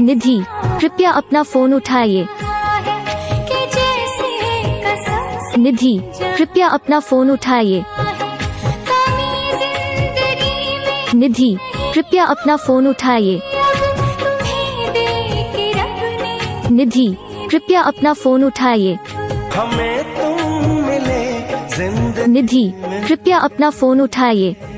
निधि, कृपया अपना फोन उठाइए। निधि, कृपया अपना फोन उठाइए। निधि, कृपया अपना फोन उठाइए। निधि, कृपया अपना फोन उठाइए। हमें तुम मिले जिंदगी। निधि, कृपया अपना फोन उठाइए।